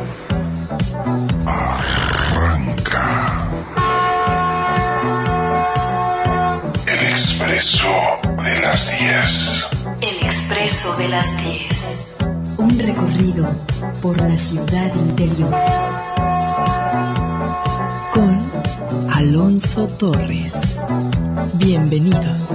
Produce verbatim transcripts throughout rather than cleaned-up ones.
Arranca el expreso de las diez. El expreso de las diez. Un recorrido por la ciudad interior. Con Alonso Torres. Bienvenidos.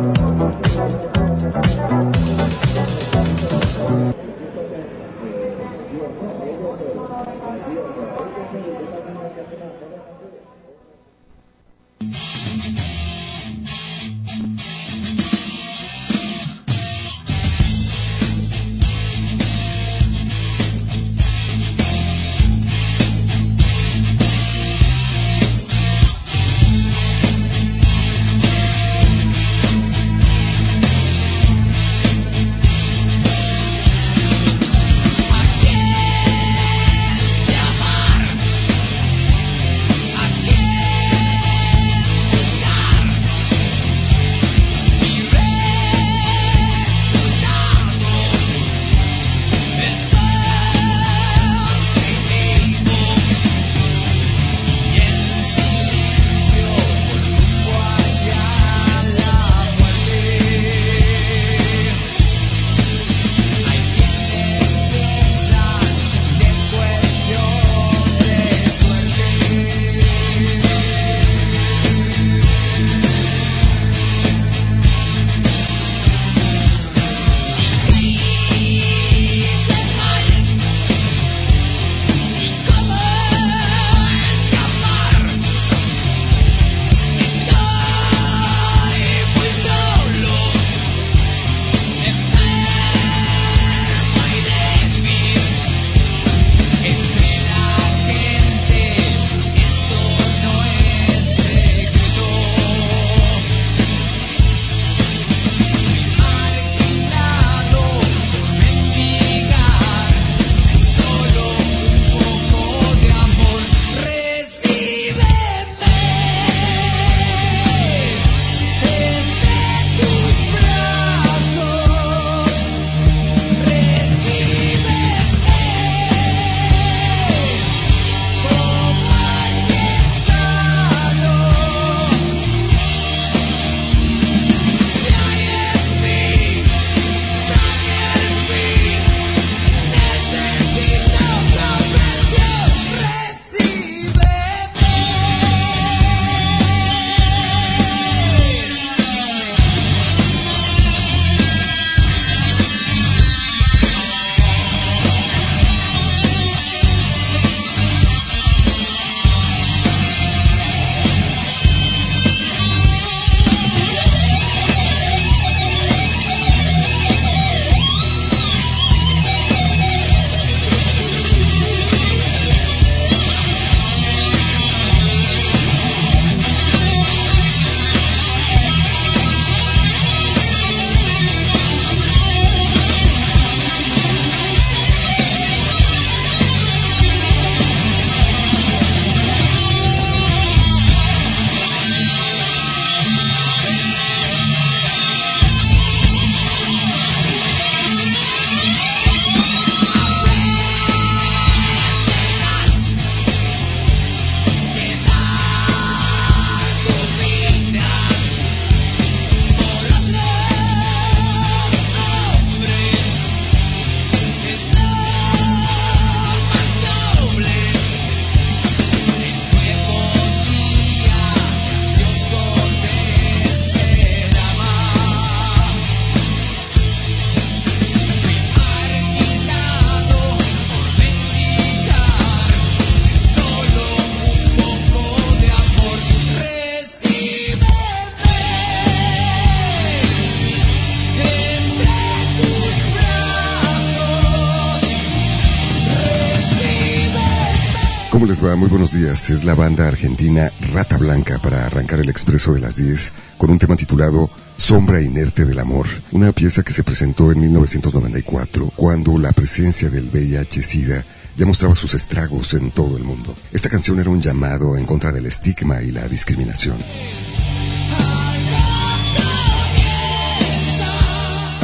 ¿Cómo les va? Muy buenos días. Es la banda argentina Rata Blanca para arrancar el expreso de las diez con un tema titulado Sombra Inerte del Amor, una pieza que se presentó en mil novecientos noventa y cuatro, cuando la presencia del V I H-Sida ya mostraba sus estragos en todo el mundo. Esta canción era un llamado en contra del estigma y la discriminación.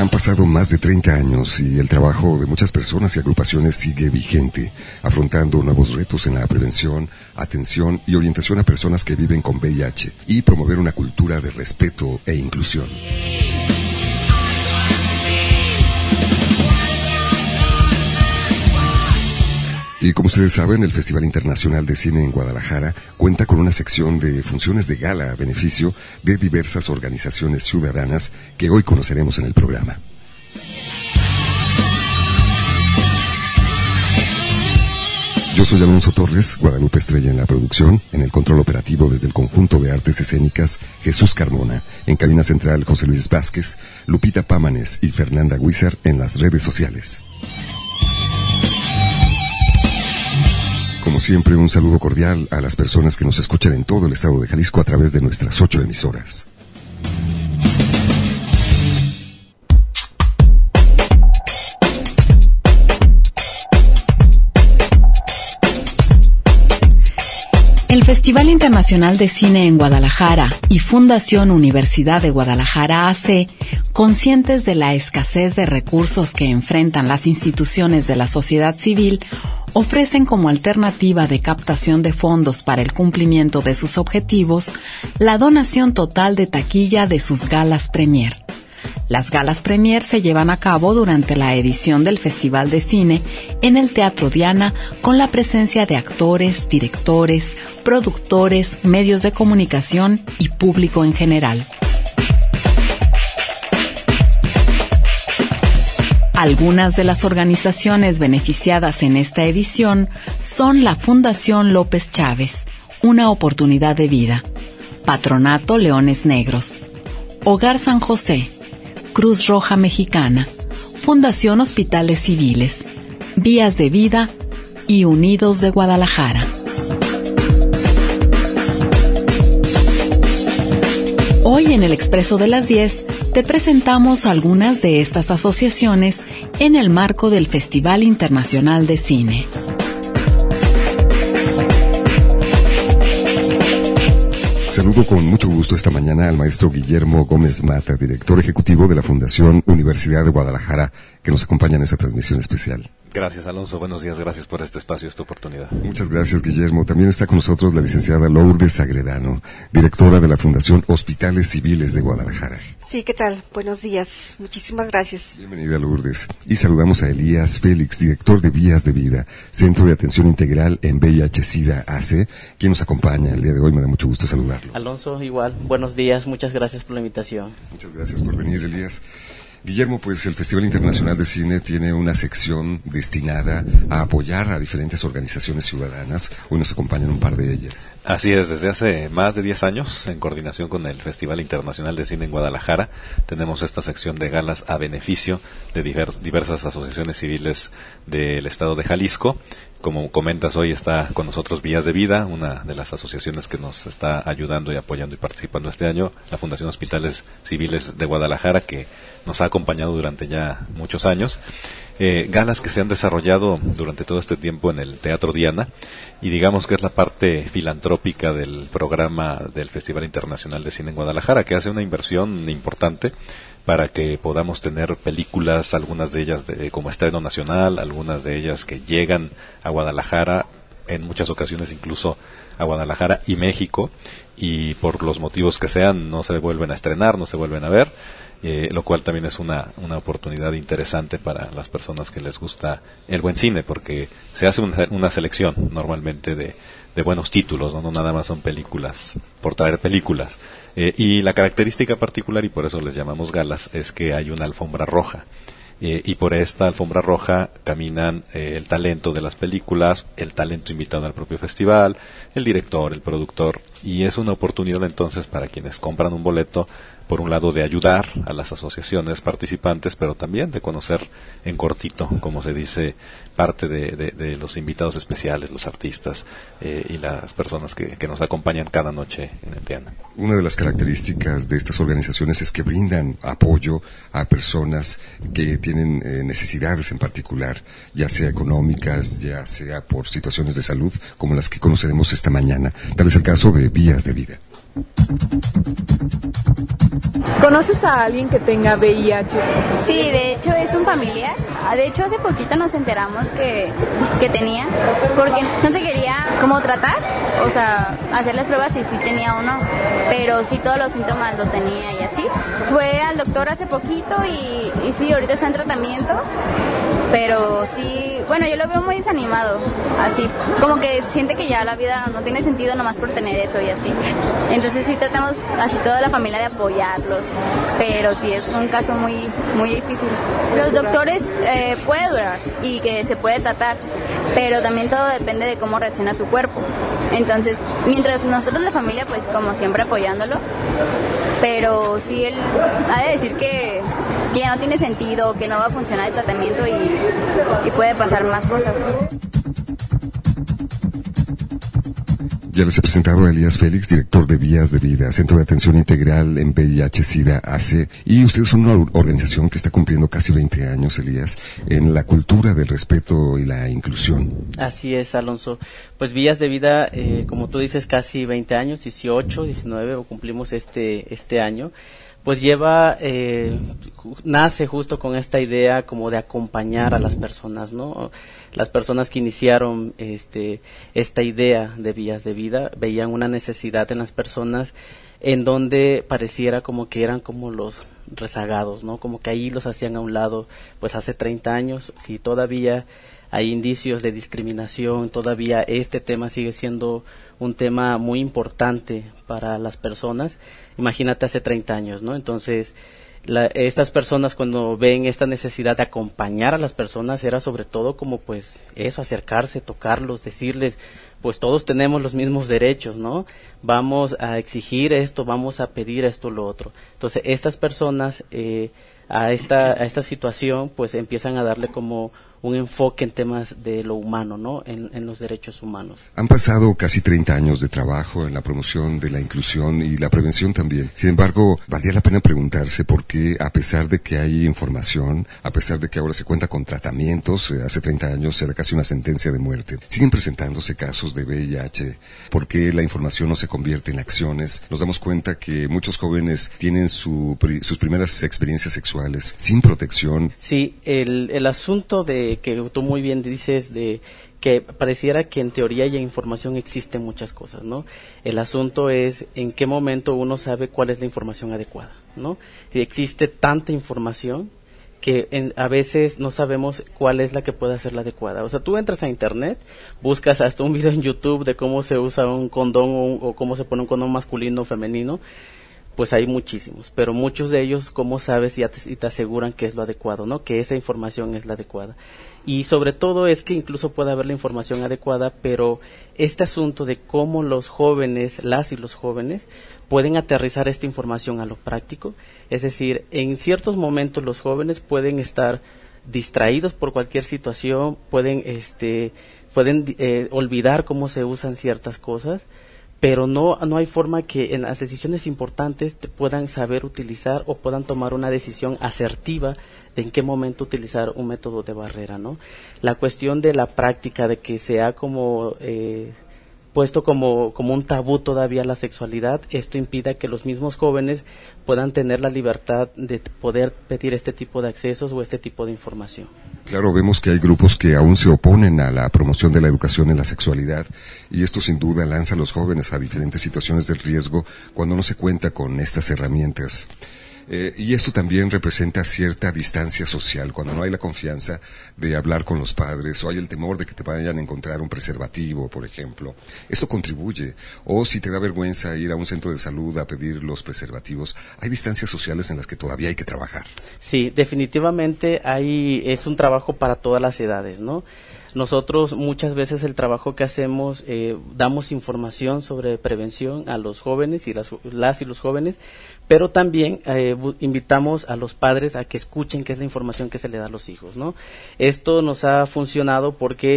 Han pasado más de treinta años y el trabajo de muchas personas y agrupaciones sigue vigente, afrontando nuevos retos en la prevención, atención y orientación a personas que viven con V I H y promover una cultura de respeto e inclusión. Y como ustedes saben, el Festival Internacional de Cine en Guadalajara cuenta con una sección de funciones de gala a beneficio de diversas organizaciones ciudadanas que hoy conoceremos en el programa. Yo soy Alonso Torres, Guadalupe Estrella en la producción, en el control operativo desde el Conjunto de Artes Escénicas Jesús Carmona, en cabina central José Luis Vázquez, Lupita Pámanes y Fernanda Huizar en las redes sociales. Como siempre, un saludo cordial a las personas que nos escuchan en todo el estado de Jalisco a través de nuestras ocho emisoras. El Festival Internacional de Cine en Guadalajara y Fundación Universidad de Guadalajara A C, conscientes de la escasez de recursos que enfrentan las instituciones de la sociedad civil, ofrecen como alternativa de captación de fondos para el cumplimiento de sus objetivos la donación total de taquilla de sus galas premier. Las galas premier se llevan a cabo durante la edición del Festival de Cine en el Teatro Diana con la presencia de actores, directores, productores, medios de comunicación y público en general. Algunas de las organizaciones beneficiadas en esta edición son la Fundación López Chávez, Una Oportunidad de Vida, Patronato Leones Negros, Hogar San José, Cruz Roja Mexicana, Fundación Hospitales Civiles, Vías de Vida y Unidos de Guadalajara. Hoy en el Expreso de las diez te presentamos algunas de estas asociaciones en el marco del Festival Internacional de Cine. Saludo con mucho gusto esta mañana al maestro Guillermo Gómez Mata, director ejecutivo de la Fundación Universidad de Guadalajara, que nos acompaña en esta transmisión especial. Gracias, Alonso. Buenos días. Gracias por este espacio, esta oportunidad. Muchas gracias, Guillermo. También está con nosotros la licenciada Lourdes Agredano, directora de la Fundación Hospitales Civiles de Guadalajara. Sí, ¿qué tal? Buenos días. Muchísimas gracias. Bienvenida, Lourdes. Y saludamos a Elías Félix, director de Vías de Vida, Centro de Atención Integral en V I H-Sida A C, quien nos acompaña el día de hoy. Me da mucho gusto saludarlo. Alonso, igual. Buenos días. Muchas gracias por la invitación. Muchas gracias por venir, Elías. Guillermo, pues el Festival Internacional de Cine tiene una sección destinada a apoyar a diferentes organizaciones ciudadanas. Hoy nos acompañan un par de ellas. Así es, desde hace más de diez años, en coordinación con el Festival Internacional de Cine en Guadalajara, tenemos esta sección de galas a beneficio de divers, diversas asociaciones civiles del estado de Jalisco. Como comentas, hoy está con nosotros Vías de Vida, una de las asociaciones que nos está ayudando y apoyando y participando este año, la Fundación Hospitales Civiles de Guadalajara, que nos ha acompañado durante ya muchos años. Eh, galas que se han desarrollado durante todo este tiempo en el Teatro Diana, y digamos que es la parte filantrópica del programa del Festival Internacional de Cine en Guadalajara, que hace una inversión importante para que podamos tener películas, algunas de ellas de, como estreno nacional, algunas de ellas que llegan a Guadalajara, en muchas ocasiones incluso a Guadalajara y México, y por los motivos que sean no se vuelven a estrenar, no se vuelven a ver, eh, lo cual también es una, una oportunidad interesante para las personas que les gusta el buen cine, porque se hace una, una selección normalmente de, de buenos títulos, ¿no? No nada más son películas por traer películas. Eh, y la característica particular, y por eso les llamamos galas, es que hay una alfombra roja. Eh, y por esta alfombra roja caminan eh, el talento de las películas, el talento invitado al propio festival, el director, el productor, y es una oportunidad entonces para quienes compran un boleto, por un lado de ayudar a las asociaciones participantes, pero también de conocer en cortito, como se dice, parte de, de, de los invitados especiales, los artistas eh, y las personas que, que nos acompañan cada noche en el Diana. Una de las características de estas organizaciones es que brindan apoyo a personas que tienen eh, necesidades en particular, ya sea económicas, ya sea por situaciones de salud, como las que conoceremos esta mañana. Tal es el caso de Vías de Vida. ¿Conoces a alguien que tenga V I H? Sí, de hecho es un familiar. De hecho hace poquito nos enteramos que, que tenía, porque no se quería como tratar, o sea, hacer las pruebas si sí tenía o no, pero sí todos los síntomas los tenía y así. Fue al doctor hace poquito y, y sí, ahorita está en tratamiento, pero sí, bueno, yo lo veo muy desanimado, así, como que siente que ya la vida no tiene sentido nomás por tener eso y así. Entonces sí tratamos así toda la familia de apoyarlos, pero sí es un caso muy muy difícil. Los doctores eh, puede durar y que se puede tratar, pero también todo depende de cómo reacciona su cuerpo. Entonces, mientras nosotros la familia, pues como siempre apoyándolo, pero sí él ha de decir que, que ya no tiene sentido, que no va a funcionar el tratamiento y, y puede pasar más cosas. Ya les he presentado a Elías Félix, director de Vías de Vida, Centro de Atención Integral en V I H SIDA A C, y ustedes son una organización que está cumpliendo casi veinte años, Elías, en la cultura del respeto y la inclusión. Así es, Alonso. Pues Vías de Vida, eh, como tú dices, casi veinte años, dieciocho, diecinueve, o cumplimos este, este año. Pues lleva, eh, nace justo con esta idea como de acompañar a las personas, ¿no? Las personas que iniciaron este, esta idea de Vías de Vida veían una necesidad en las personas en donde pareciera como que eran como los rezagados, ¿no? Como que ahí los hacían a un lado, pues hace treinta años, si todavía hay indicios de discriminación, todavía este tema sigue siendo un tema muy importante para las personas. Imagínate hace treinta años, ¿no? Entonces, la, estas personas cuando ven esta necesidad de acompañar a las personas era sobre todo como pues eso, acercarse, tocarlos, decirles, pues todos tenemos los mismos derechos, ¿no? Vamos a exigir esto, vamos a pedir esto, lo otro. Entonces, estas personas eh, a esta a esta situación pues empiezan a darle como un enfoque en temas de lo humano, ¿no? En, en los derechos humanos. Han pasado casi treinta años de trabajo en la promoción de la inclusión y la prevención también. Sin embargo, valdría la pena preguntarse por qué, a pesar de que hay información, a pesar de que ahora se cuenta con tratamientos, eh, hace treinta años era casi una sentencia de muerte, siguen presentándose casos de V I H. ¿Por qué la información no se convierte en acciones? Nos damos cuenta que muchos jóvenes tienen su, sus primeras experiencias sexuales sin protección. Sí, el, el asunto de que tú muy bien dices de que pareciera que en teoría y en información existen muchas cosas, ¿no? El asunto es en qué momento uno sabe cuál es la información adecuada, ¿no? Y existe tanta información que en, a veces no sabemos cuál es la que puede ser la adecuada. O sea, tú entras a internet, buscas hasta un video en YouTube de cómo se usa un condón o, un, o cómo se pone un condón masculino o femenino, pues hay muchísimos, pero muchos de ellos, ¿cómo sabes y te, y te aseguran que es lo adecuado, ¿no? Que esa información es la adecuada. Y sobre todo es que incluso puede haber la información adecuada, pero este asunto de cómo los jóvenes, las y los jóvenes, pueden aterrizar esta información a lo práctico, es decir, en ciertos momentos los jóvenes pueden estar distraídos por cualquier situación, pueden, este, pueden eh, olvidar cómo se usan ciertas cosas, pero no no hay forma que en las decisiones importantes te puedan saber utilizar o puedan tomar una decisión asertiva de en qué momento utilizar un método de barrera, ¿no? La cuestión de la práctica, de que se ha como eh, puesto como, como un tabú todavía la sexualidad, esto impide que los mismos jóvenes puedan tener la libertad de poder pedir este tipo de accesos o este tipo de información. Claro, vemos que hay grupos que aún se oponen a la promoción de la educación en la sexualidad y esto sin duda lanza a los jóvenes a diferentes situaciones de riesgo cuando no se cuenta con estas herramientas. Eh, y esto también representa cierta distancia social, cuando no hay la confianza de hablar con los padres o hay el temor de que te vayan a encontrar un preservativo, por ejemplo. Esto contribuye. O si te da vergüenza ir a un centro de salud a pedir los preservativos, hay distancias sociales en las que todavía hay que trabajar. Sí, definitivamente hay, es un trabajo para todas las edades, ¿no? Nosotros muchas veces el trabajo que hacemos, eh, damos información sobre prevención a los jóvenes y las, las y los jóvenes, pero también eh, invitamos a los padres a que escuchen qué es la información que se le da a los hijos, ¿no? Esto nos ha funcionado porque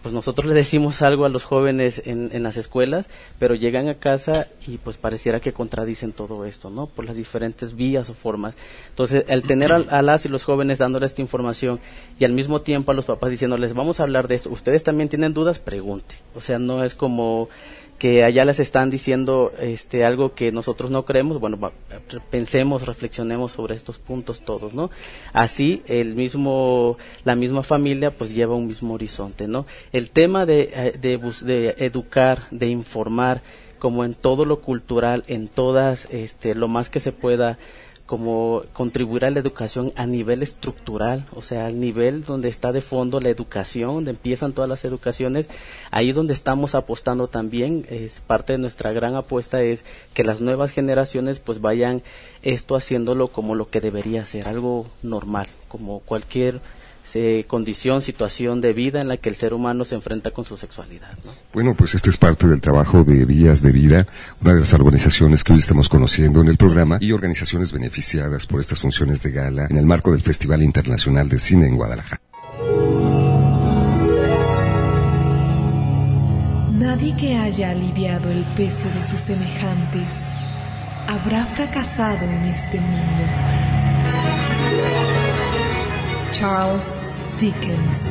pues nosotros le decimos algo a los jóvenes en, en las escuelas, pero llegan a casa y pues pareciera que contradicen todo esto, ¿no? Por las diferentes vías o formas. Entonces, el tener a, a las y los jóvenes dándoles esta información y al mismo tiempo a los papás diciéndoles, vamos a hablar de esto, ustedes también tienen dudas, pregunte. O sea, no es como que allá les están diciendo este algo que nosotros no creemos, bueno, va, pensemos, reflexionemos sobre estos puntos todos, ¿no? Así el mismo, la misma familia pues lleva un mismo horizonte, ¿no? El tema de, de, de educar, de informar, como en todo lo cultural, en todas, este, lo más que se pueda, como contribuir a la educación a nivel estructural, o sea, al nivel donde está de fondo la educación, donde empiezan todas las educaciones, ahí donde estamos apostando también, es parte de nuestra gran apuesta es que las nuevas generaciones pues vayan esto haciéndolo como lo que debería ser, algo normal, como cualquier eh, condición, situación de vida en la que el ser humano se enfrenta con su sexualidad, ¿no? Bueno, pues este es parte del trabajo de Vías de Vida, una de las organizaciones que hoy estamos conociendo en el programa y organizaciones beneficiadas por estas funciones de gala en el marco del Festival Internacional de Cine en Guadalajara. Nadie que haya aliviado el peso de sus semejantes habrá fracasado en este mundo. Charles Dickens.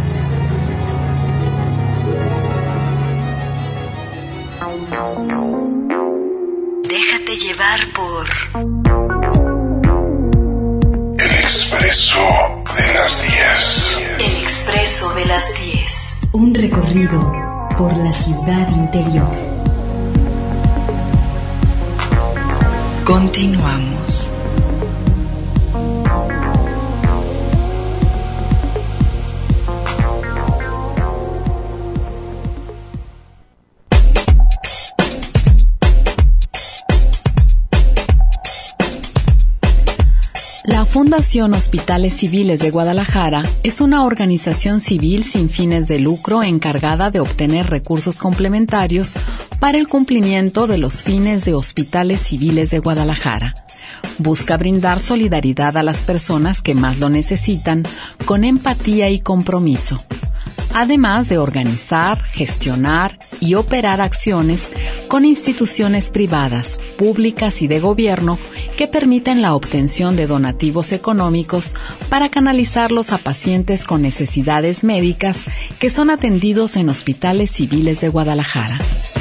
Déjate llevar por El Expreso de las diez. El Expreso de las diez. Un recorrido por la ciudad interior. Continuamos. La Fundación Hospitales Civiles de Guadalajara es una organización civil sin fines de lucro encargada de obtener recursos complementarios para el cumplimiento de los fines de Hospitales Civiles de Guadalajara. Busca brindar solidaridad a las personas que más lo necesitan con empatía y compromiso, además de organizar, gestionar y operar acciones con instituciones privadas, públicas y de gobierno que permiten la obtención de donativos económicos para canalizarlos a pacientes con necesidades médicas que son atendidos en hospitales civiles de Guadalajara.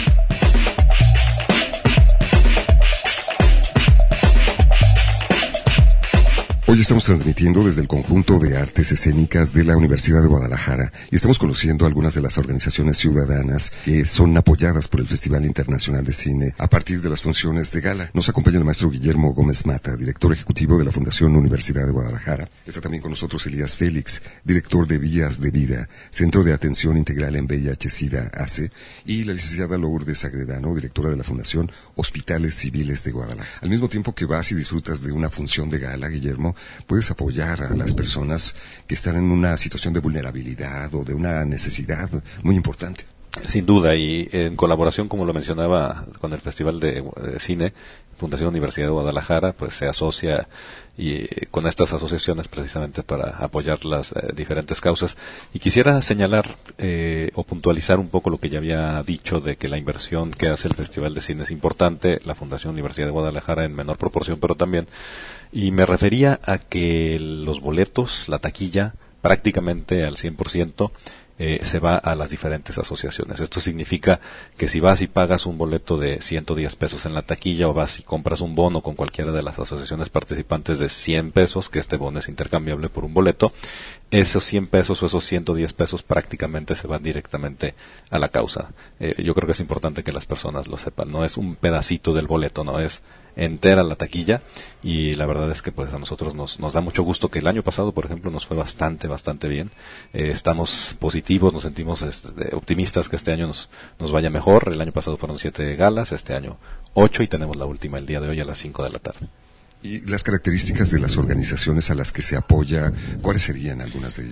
Hoy estamos transmitiendo desde el Conjunto de Artes Escénicas de la Universidad de Guadalajara y estamos conociendo algunas de las organizaciones ciudadanas que son apoyadas por el Festival Internacional de Cine a partir de las funciones de gala. Nos acompaña el maestro Guillermo Gómez Mata, director ejecutivo de la Fundación Universidad de Guadalajara. Está también con nosotros Elías Félix, director de Vías de Vida, Centro de Atención Integral en V I H-Sida A C E, y la licenciada Lourdes Agredano, directora de la Fundación Hospitales Civiles de Guadalajara. Al mismo tiempo que vas y disfrutas de una función de gala, Guillermo, puedes apoyar a las personas que están en una situación de vulnerabilidad o de una necesidad muy importante. Sin duda, y en colaboración, como lo mencionaba, con el Festival de, de Cine, Fundación Universidad de Guadalajara, pues se asocia y eh, con estas asociaciones precisamente para apoyar las eh, diferentes causas. Y quisiera señalar eh, o puntualizar un poco lo que ya había dicho de que la inversión que hace el Festival de Cine es importante, la Fundación Universidad de Guadalajara en menor proporción, pero también, y me refería a que los boletos, la taquilla, prácticamente al cien por ciento, Eh, se va a las diferentes asociaciones. Esto significa que si vas y pagas un boleto de ciento diez pesos en la taquilla o vas y compras un bono con cualquiera de las asociaciones participantes de cien pesos, que este bono es intercambiable por un boleto, esos cien pesos o esos ciento diez pesos prácticamente se van directamente a la causa. Eh, yo creo que es importante que las personas lo sepan. No es un pedacito del boleto, no es entera la taquilla, y la verdad es que pues a nosotros nos, nos da mucho gusto que el año pasado, por ejemplo, nos fue bastante, bastante bien. Eh, estamos positivos, nos sentimos este, optimistas que este año nos, nos vaya mejor. El año pasado fueron siete galas, este año ocho, y tenemos la última el día de hoy a las cinco de la tarde. ¿Y las características de las organizaciones a las que se apoya, cuáles serían algunas de ellas?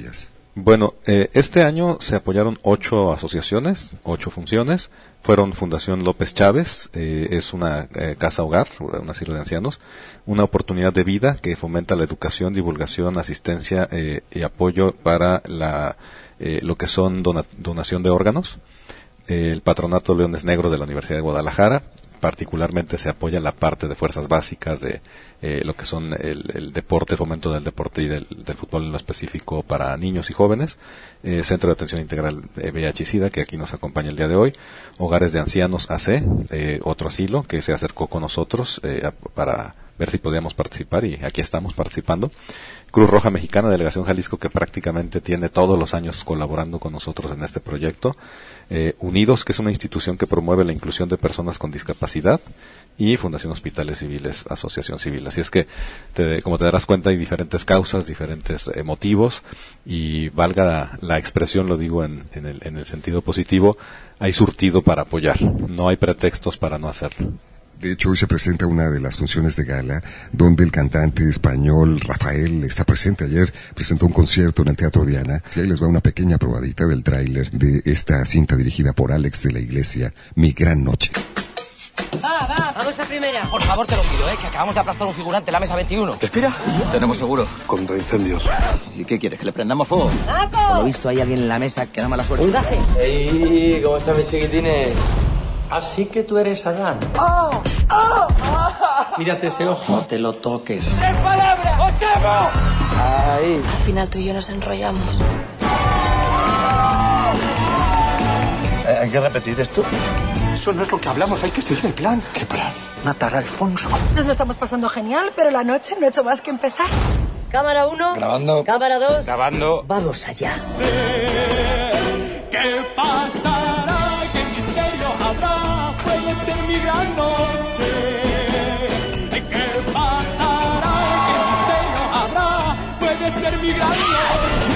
Bueno, eh, este año se apoyaron ocho asociaciones, ocho funciones. Fueron Fundación López Chávez, eh, es una eh, casa hogar, un asilo de ancianos, una oportunidad de vida que fomenta la educación, divulgación, asistencia eh, y apoyo para la eh, lo que son dona- donación de órganos. Eh, el Patronato Leones Negros de la Universidad de Guadalajara. Particularmente se apoya la parte de fuerzas básicas de eh, lo que son el, el deporte, el fomento del deporte y del, del fútbol en lo específico para niños y jóvenes, eh, Centro de Atención Integral eh, V I H y SIDA, que aquí nos acompaña el día de hoy, Hogares de Ancianos A C, eh, otro asilo que se acercó con nosotros eh, a, para ver si podíamos participar, y aquí estamos participando. Cruz Roja Mexicana, Delegación Jalisco, que prácticamente tiene todos los años colaborando con nosotros en este proyecto. Eh, Unidos, que es una institución que promueve la inclusión de personas con discapacidad, y Fundación Hospitales Civiles, Asociación Civil. Así es que, te, como te darás cuenta, hay diferentes causas, diferentes eh, motivos, y valga la, la expresión, lo digo en, en, el, en el sentido positivo, hay surtido para apoyar, no hay pretextos para no hacerlo. De hecho, hoy se presenta una de las funciones de gala donde el cantante español Rafael está presente. Ayer presentó un concierto en el Teatro Diana. Y ahí les va una pequeña probadita del tráiler de esta cinta dirigida por Alex de la Iglesia, Mi Gran Noche. Va, va, vamos a primera. Por favor, te lo pido, ¿eh? Que acabamos de aplastar un figurante en la mesa veintiuno. ¿Espera? ¿Tenemos seguro? Contra incendios. ¿Y qué quieres? ¿Que le prendamos fuego? ¡Paco! Por lo visto, hay alguien en la mesa que da mala suerte. ¡Un gaje! ¡Ey! ¿Cómo están mis chiquitines? Así que tú eres Adán. ¡Oh! ¡Oh! ¡Oh! Mírate ese ojo. No te lo toques. ¡En palabra! ¡Os amo! Ahí. Al final tú y yo nos enrollamos. ¿Hay que repetir esto? Eso no es lo que hablamos, hay que seguir el plan. ¿Qué plan? Matar a Alfonso. Nos lo estamos pasando genial, pero la noche no ha hecho más que empezar. Cámara uno. Grabando. Cámara dos. Grabando. Vamos allá. Sé ¿qué pasará? ¿Qué misterio habrá? Puede ser mi gran noche. ¿Qué pasará? ¿Qué misterio habrá? Puede ser mi gran noche.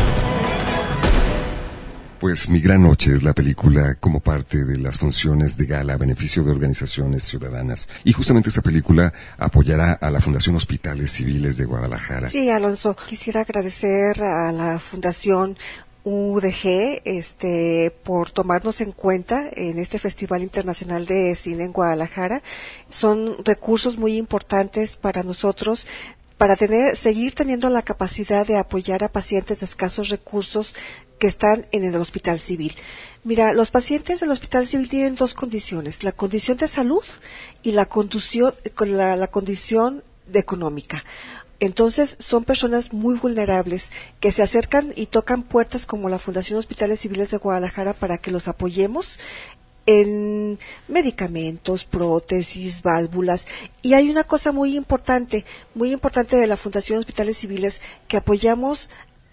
Pues Mi Gran Noche es la película como parte de las funciones de gala a beneficio de organizaciones ciudadanas. Y justamente esta película apoyará a la Fundación Hospitales Civiles de Guadalajara. Sí, Alonso, quisiera agradecer a la Fundación U D G este, por tomarnos en cuenta en este Festival Internacional de Cine en Guadalajara. Son recursos muy importantes para nosotros, para tener, seguir teniendo la capacidad de apoyar a pacientes de escasos recursos que están en el Hospital Civil. Mira, los pacientes del Hospital Civil tienen dos condiciones, la condición de salud y la condición, la, la condición económica. Entonces, son personas muy vulnerables que se acercan y tocan puertas como la Fundación Hospitales Civiles de Guadalajara para que los apoyemos en medicamentos, prótesis, válvulas. Y hay una cosa muy importante, muy importante de la Fundación Hospitales Civiles, que apoyamos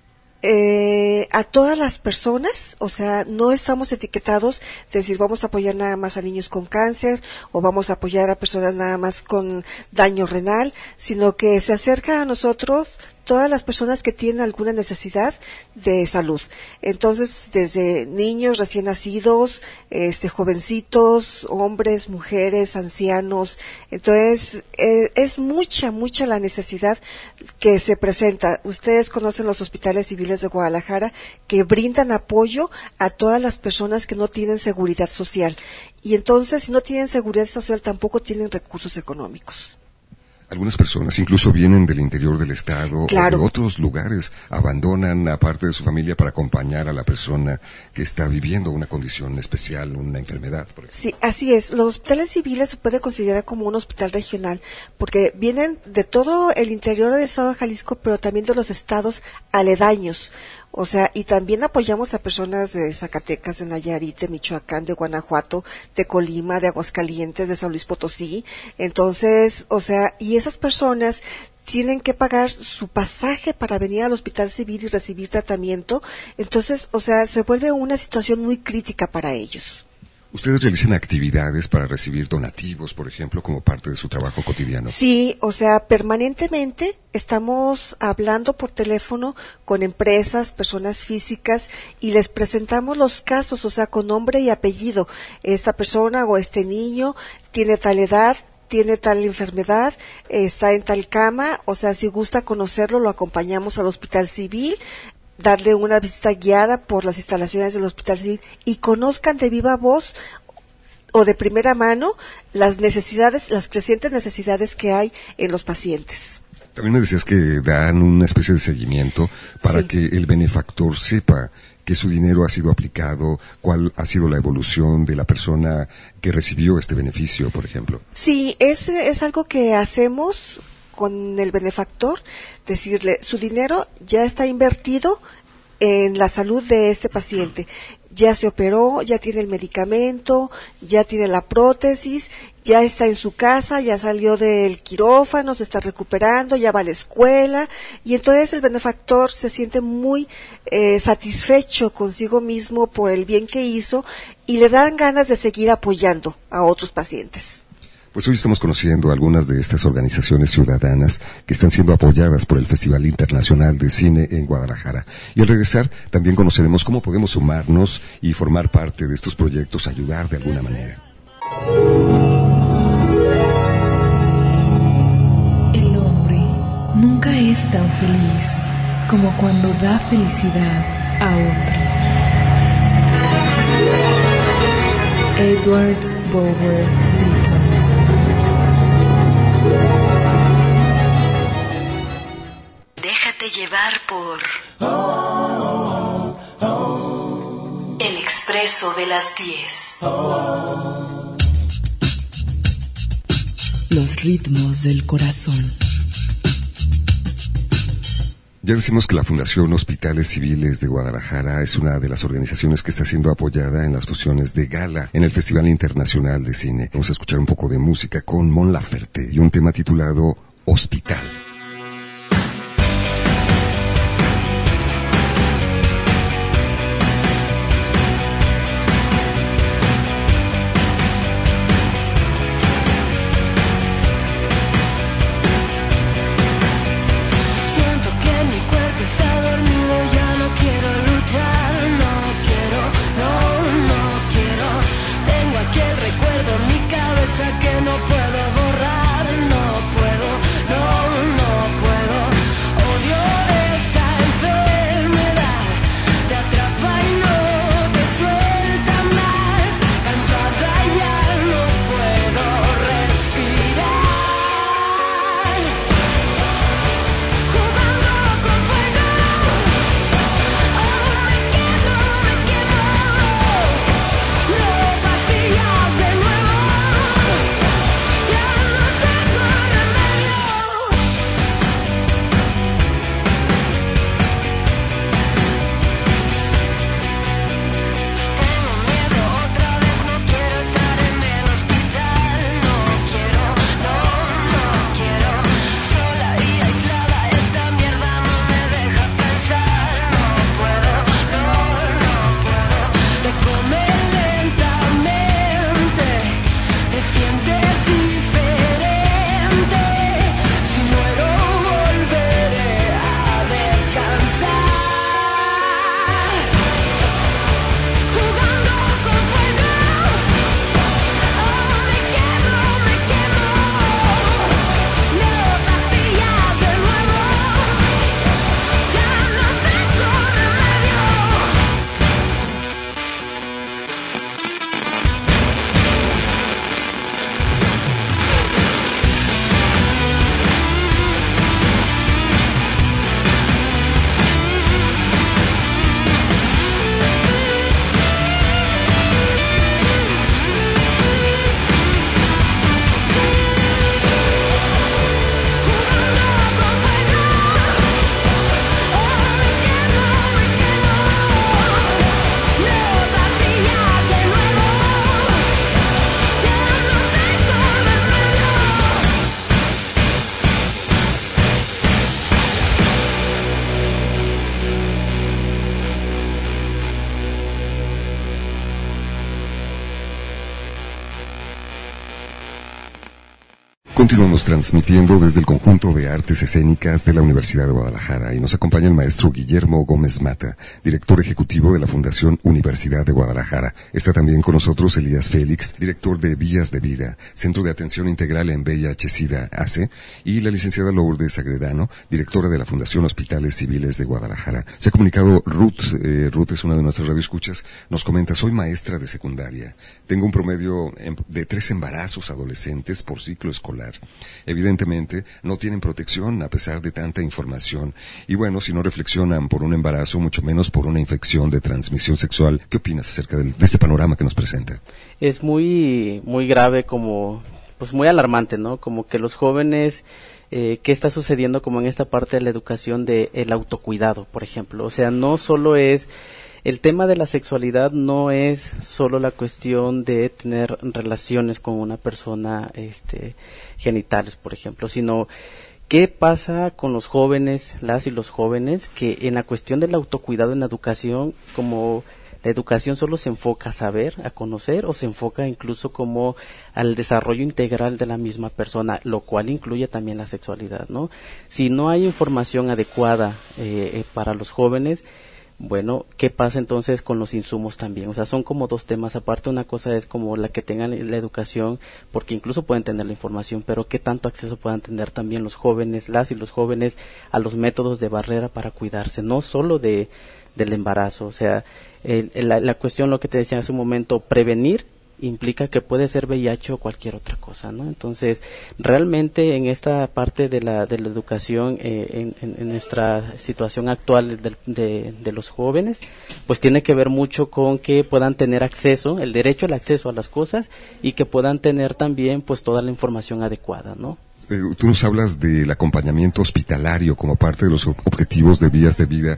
Eh, a todas las personas, o sea, no estamos etiquetados de decir vamos a apoyar nada más a niños con cáncer o vamos a apoyar a personas nada más con daño renal, sino que se acerca a nosotros todas las personas que tienen alguna necesidad de salud. Entonces, desde niños recién nacidos, este, jovencitos, hombres, mujeres, ancianos. Entonces, eh, es mucha, mucha la necesidad que se presenta. Ustedes conocen los hospitales civiles de Guadalajara que brindan apoyo a todas las personas que no tienen seguridad social. Y entonces, si no tienen seguridad social, tampoco tienen recursos económicos. Algunas personas incluso vienen del interior del estado claro. o de otros lugares, abandonan a parte de su familia para acompañar a la persona que está viviendo una condición especial, una enfermedad. Por ejemplo. Sí, así es. Los hospitales civiles se puede considerar como un hospital regional porque vienen de todo el interior del estado de Jalisco, pero también de los estados aledaños. O sea, y también apoyamos a personas de Zacatecas, de Nayarit, de Michoacán, de Guanajuato, de Colima, de Aguascalientes, de San Luis Potosí. Entonces, o sea, y esas personas tienen que pagar su pasaje para venir al hospital civil y recibir tratamiento. Entonces, o sea, se vuelve una situación muy crítica para ellos. ¿Ustedes realizan actividades para recibir donativos, por ejemplo, como parte de su trabajo cotidiano? Sí, o sea, permanentemente estamos hablando por teléfono con empresas, personas físicas, y les presentamos los casos, o sea, con nombre y apellido. Esta persona o este niño tiene tal edad, tiene tal enfermedad, está en tal cama, o sea, si gusta conocerlo, lo acompañamos al hospital civil. darle una visita guiada por las instalaciones del Hospital Civil y conozcan de viva voz o de primera mano las necesidades, las crecientes necesidades que hay en los pacientes. También me decías que dan una especie de seguimiento para sí. que el benefactor sepa que su dinero ha sido aplicado, cuál ha sido la evolución de la persona que recibió este beneficio, por ejemplo. Sí, es, es algo que hacemos con el benefactor, decirle, su dinero ya está invertido en la salud de este paciente. Ya se operó, ya tiene el medicamento, ya tiene la prótesis, ya está en su casa, ya salió del quirófano, se está recuperando, ya va a la escuela, y entonces el benefactor se siente muy eh, satisfecho consigo mismo por el bien que hizo y le dan ganas de seguir apoyando a otros pacientes. Pues hoy estamos conociendo algunas de estas organizaciones ciudadanas que están siendo apoyadas por el Festival Internacional de Cine en Guadalajara. Y al regresar también conoceremos cómo podemos sumarnos y formar parte de estos proyectos, ayudar de alguna manera. El hombre nunca es tan feliz como cuando da felicidad a otro. Edward Bower Lytton. Déjate llevar por El Expreso de las diez. Los ritmos del corazón. Ya decimos que la Fundación Hospitales Civiles de Guadalajara es una de las organizaciones que está siendo apoyada en las funciones de gala en el Festival Internacional de Cine. Vamos a escuchar un poco de música con Mon Laferte y un tema titulado Hospital. Que no puedo borrar, no puedo, no, no. Estamos transmitiendo desde el conjunto de artes escénicas de la Universidad de Guadalajara y nos acompaña el maestro Guillermo Gómez Mata, director ejecutivo de la Fundación Universidad de Guadalajara. Está también con nosotros Elías Félix, director de Vías de Vida, Centro de Atención Integral en V I H-Sida A C E, y la licenciada Lourdes Agredano, directora de la Fundación Hospitales Civiles de Guadalajara. Se ha comunicado Ruth, eh, Ruth es una de nuestras radioescuchas, nos comenta: soy maestra de secundaria, tengo un promedio de tres embarazos adolescentes por ciclo escolar. Evidentemente no tienen protección a pesar de tanta información y bueno, si no reflexionan por un embarazo, mucho menos por una infección de transmisión sexual. ¿Qué opinas acerca de, de este panorama que nos presenta? Es muy muy grave, como pues muy alarmante, ¿no? Como que los jóvenes, eh, ¿qué está sucediendo como en esta parte de la educación de el autocuidado, por ejemplo? O sea, no solo es el tema de la sexualidad, no es solo la cuestión de tener relaciones con una persona, este, genitales, por ejemplo, sino qué pasa con los jóvenes, las y los jóvenes, que en la cuestión del autocuidado en la educación, como la educación solo se enfoca a saber, a conocer, o se enfoca incluso como al desarrollo integral de la misma persona, lo cual incluye también la sexualidad, ¿no? Si no hay información adecuada eh, eh, para los jóvenes, bueno, ¿qué pasa entonces con los insumos también? O sea, son como dos temas aparte. Una cosa es como la que tengan la educación, porque incluso pueden tener la información, pero ¿qué tanto acceso puedan tener también los jóvenes, las y los jóvenes, a los métodos de barrera para cuidarse? No solo de del embarazo, o sea, el, el, la, la cuestión, lo que te decía hace un momento, prevenir implica que puede ser V I H o cualquier otra cosa, ¿no? Entonces, realmente en esta parte de la de la educación, eh, en, en, en nuestra situación actual de, de, de los jóvenes, pues tiene que ver mucho con que puedan tener acceso, el derecho al acceso a las cosas, y que puedan tener también pues toda la información adecuada, ¿no? Eh, tú nos hablas del acompañamiento hospitalario como parte de los objetivos de Vías de Vida.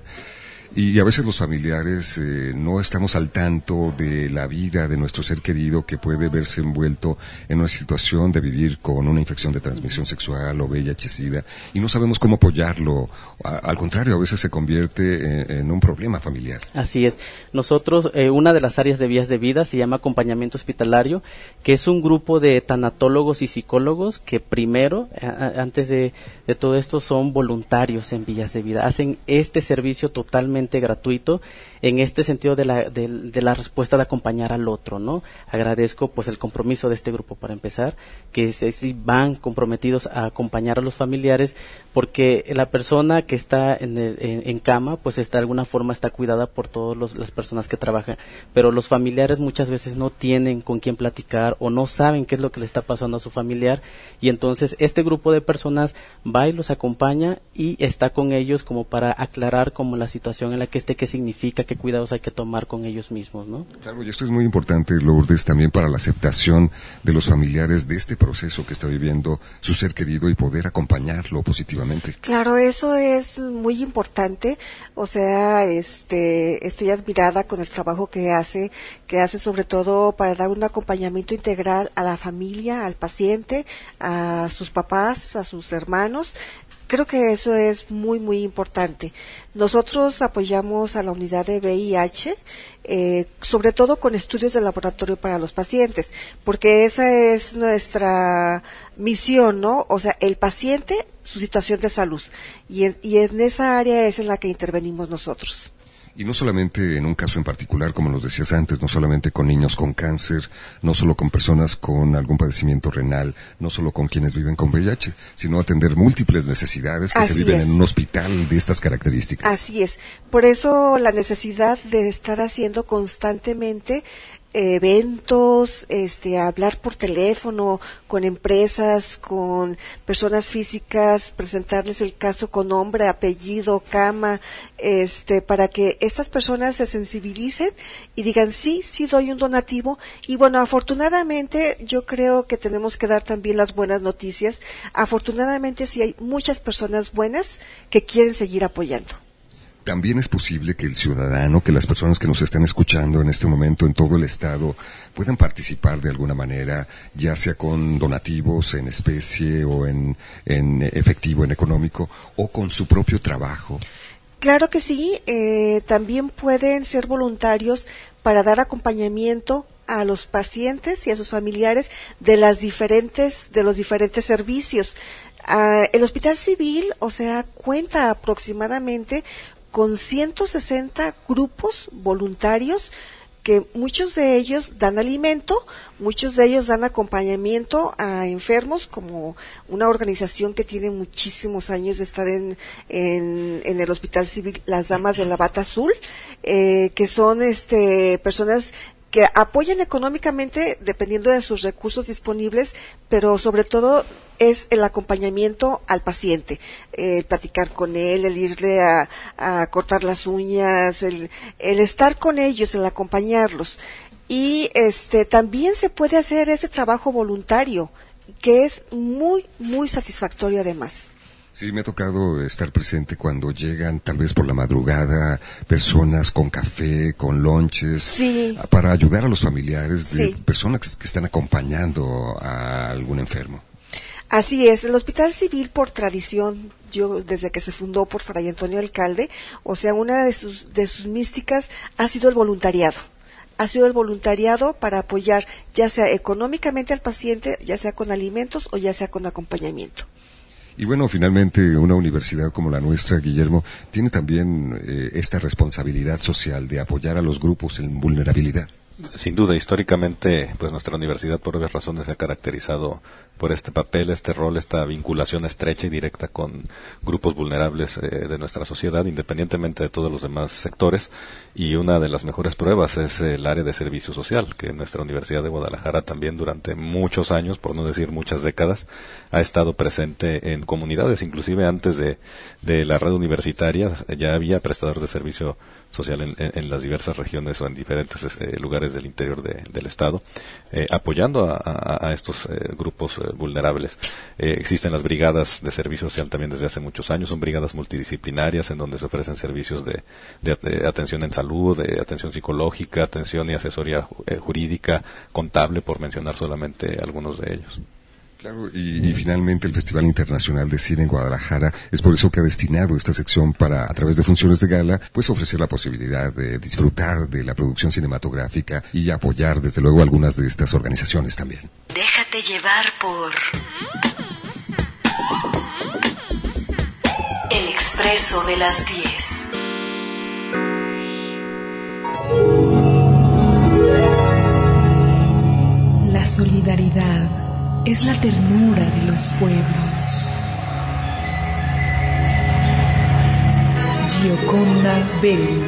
Y a veces los familiares eh, no estamos al tanto de la vida de nuestro ser querido que puede verse envuelto en una situación de vivir con una infección de transmisión sexual o V I H-Sida y no sabemos cómo apoyarlo. A, al contrario, a veces se convierte en, en un problema familiar. Así es. Nosotros, eh, una de las áreas de Vías de Vida se llama acompañamiento hospitalario, que es un grupo de tanatólogos y psicólogos que primero, a, antes de, de todo esto, son voluntarios en Vías de Vida. Hacen este servicio totalmente gratuito en este sentido de la de, de la respuesta de acompañar al otro, ¿no? Agradezco pues el compromiso de este grupo para empezar, que se, si van comprometidos a acompañar a los familiares, porque la persona que está en, el, en, en cama pues está de alguna forma está cuidada por todas las personas que trabajan, pero los familiares muchas veces no tienen con quién platicar o no saben qué es lo que le está pasando a su familiar, y entonces este grupo de personas va y los acompaña y está con ellos como para aclarar como la situación en la que esté, qué significa, qué cuidados hay que tomar con ellos mismos, ¿no? Claro, y esto es muy importante, Lourdes, también para la aceptación de los familiares de este proceso que está viviendo su ser querido y poder acompañarlo positivamente. Claro, eso es muy importante. O sea, este, estoy admirada con el trabajo que hace, que hace sobre todo para dar un acompañamiento integral a la familia, al paciente, a sus papás, a sus hermanos. Creo que eso es muy, muy importante. Nosotros apoyamos a la unidad de V I H, eh, sobre todo con estudios de laboratorio para los pacientes, porque esa es nuestra misión, ¿no? O sea, el paciente, su situación de salud, y en, y en esa área es en la que intervenimos nosotros. Y no solamente en un caso en particular, como nos decías antes, no solamente con niños con cáncer, no solo con personas con algún padecimiento renal, no solo con quienes viven con V I H, sino atender múltiples necesidades que Así se viven es. en un hospital de estas características. Así es. Por eso la necesidad de estar haciendo constantemente eventos, este, hablar por teléfono con empresas, con personas físicas, presentarles el caso con nombre, apellido, cama, este, para que estas personas se sensibilicen y digan sí, sí doy un donativo. Y bueno, afortunadamente yo creo que tenemos que dar también las buenas noticias. Afortunadamente sí hay muchas personas buenas que quieren seguir apoyando. También es posible que el ciudadano, que las personas que nos están escuchando en este momento en todo el estado puedan participar de alguna manera, ya sea con donativos en especie o en, en efectivo, en económico, o con su propio trabajo. Claro que sí, eh, también pueden ser voluntarios para dar acompañamiento a los pacientes y a sus familiares de las diferentes, de los diferentes servicios. Uh, el Hospital Civil, o sea, cuenta aproximadamente con ciento sesenta grupos voluntarios, que muchos de ellos dan alimento, muchos de ellos dan acompañamiento a enfermos, como una organización que tiene muchísimos años de estar en, en, en el Hospital Civil, las Damas de la Bata Azul, eh, que son este personas que apoyan económicamente dependiendo de sus recursos disponibles, pero sobre todo es el acompañamiento al paciente, eh, el platicar con él, el irle a, a cortar las uñas, el, el estar con ellos, el acompañarlos. Y este también se puede hacer ese trabajo voluntario, que es muy, muy satisfactorio además. Sí, me ha tocado estar presente cuando llegan, tal vez por la madrugada, personas con café, con lonches, sí, para ayudar a los familiares de sí. personas que, que están acompañando a algún enfermo. Así es, el Hospital Civil por tradición, yo desde que se fundó por Fray Antonio Alcalde, o sea, una de sus, de sus místicas ha sido el voluntariado. Ha sido el voluntariado para apoyar ya sea económicamente al paciente, ya sea con alimentos o ya sea con acompañamiento. Y bueno, finalmente una universidad como la nuestra, Guillermo, tiene también eh, esta responsabilidad social de apoyar a los grupos en vulnerabilidad. Sin duda, históricamente, pues nuestra universidad por obvias razones se ha caracterizado por este papel, este rol, esta vinculación estrecha y directa con grupos vulnerables eh, de nuestra sociedad, independientemente de todos los demás sectores. Y una de las mejores pruebas es el área de servicio social, que nuestra Universidad de Guadalajara también durante muchos años, por no decir muchas décadas, ha estado presente en comunidades. Inclusive antes de, de la red universitaria ya había prestadores de servicio social en, en, en las diversas regiones o en diferentes eh, lugares del interior de, del estado, eh, apoyando a, a, a estos eh, grupos eh, vulnerables. Eh, existen las brigadas de servicio social también desde hace muchos años, son brigadas multidisciplinarias en donde se ofrecen servicios de, de, de atención en salud, de atención psicológica, atención y asesoría eh, jurídica, contable, por mencionar solamente algunos de ellos. Claro, y, y finalmente el Festival Internacional de Cine en Guadalajara es por eso que ha destinado esta sección para, a través de funciones de gala, pues ofrecer la posibilidad de disfrutar de la producción cinematográfica y apoyar desde luego algunas de estas organizaciones también. Déjate llevar por El Expreso de las diez. La solidaridad es la ternura de los pueblos. Gioconda Belli.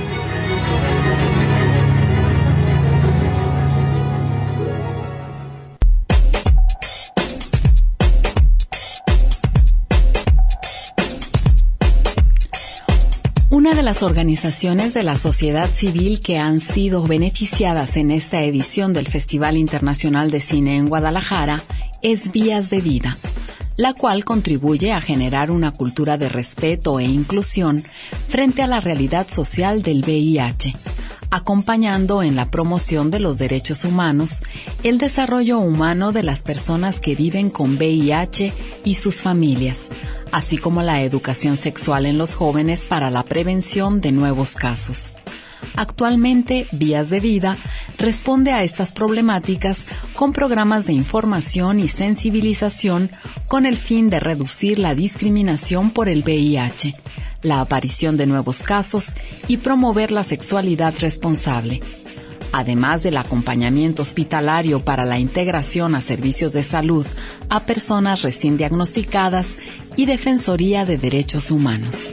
Una de las organizaciones de la sociedad civil que han sido beneficiadas en esta edición del Festival Internacional de Cine en Guadalajara es Vías de Vida, la cual contribuye a generar una cultura de respeto e inclusión frente a la realidad social del V I H, acompañando en la promoción de los derechos humanos, el desarrollo humano de las personas que viven con V I H y sus familias, así como la educación sexual en los jóvenes para la prevención de nuevos casos. Actualmente, Vías de Vida responde a estas problemáticas con programas de información y sensibilización con el fin de reducir la discriminación por el V I H, la aparición de nuevos casos y promover la sexualidad responsable, además del acompañamiento hospitalario para la integración a servicios de salud a personas recién diagnosticadas y defensoría de derechos humanos.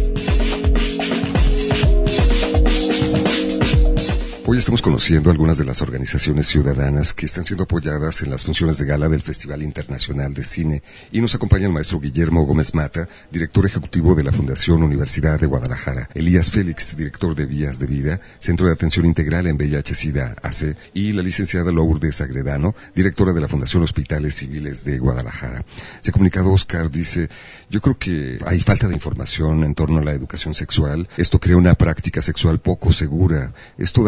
Hoy estamos conociendo algunas de las organizaciones ciudadanas que están siendo apoyadas en las funciones de gala del Festival Internacional de Cine, y nos acompaña el maestro Guillermo Gómez Mata, director ejecutivo de la Fundación Universidad de Guadalajara, Elías Félix, director de Vías de Vida, Centro de Atención Integral en V I H-Sida A C, y la licenciada Lourdes Agredano, directora de la Fundación Hospitales Civiles de Guadalajara. Se ha comunicado Oscar, dice: yo creo que hay falta de información en torno a la educación sexual, esto crea una práctica sexual poco segura, esto da como resultado